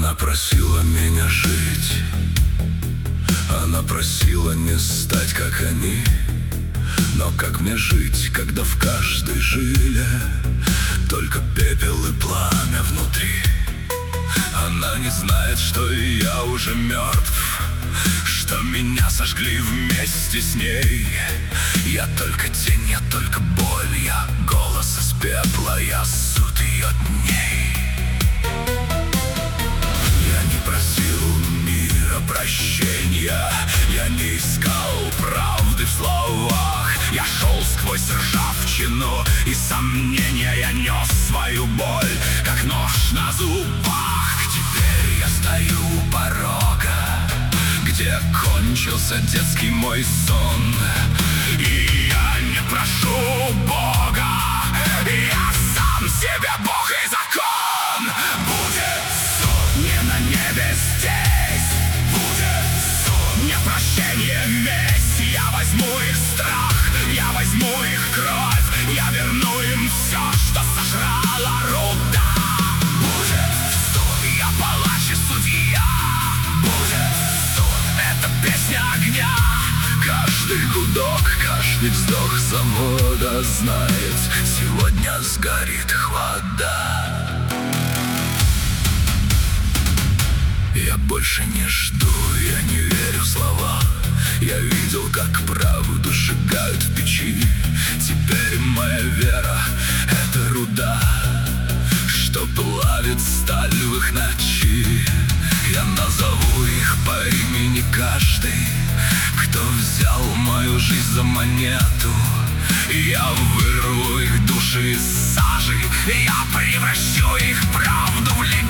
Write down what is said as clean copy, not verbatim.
Она просила меня жить, она просила не стать как они. Но как мне жить, когда в каждой жиле только пепел и пламя внутри? Она не знает, что и я уже мертв, что меня сожгли вместе с ней. Я только тень, я только боль, я голос из пепла, я суд ее дней. Я не просил мира прощения, я не искал правды в словах. Я шел сквозь ржавчину и сомнения, я нес свою боль, как нож на зубах. Теперь я стою у порога, где кончился детский мой сон. И я не прошу Бога, я сам себе Бог и закон. Будет суд не на небе здесь, будет суд не прощение, месть. Я возьму их страх, я возьму их кровь, я верну им все, что сожрала руда. Будет суд, я палач и судья, будет суд, это песня огня. Каждый гудок, каждый вздох завода знает, сегодня сгорит вода. Я больше не жду, я не верю в слова. Я видел, как правду сжигают в печи. Теперь моя вера — это руда, что плавит сталь в их ночи. Я назову их по имени каждый, кто взял мою жизнь за монету. Я вырву их души из сажи, я превращу их правду в легенду.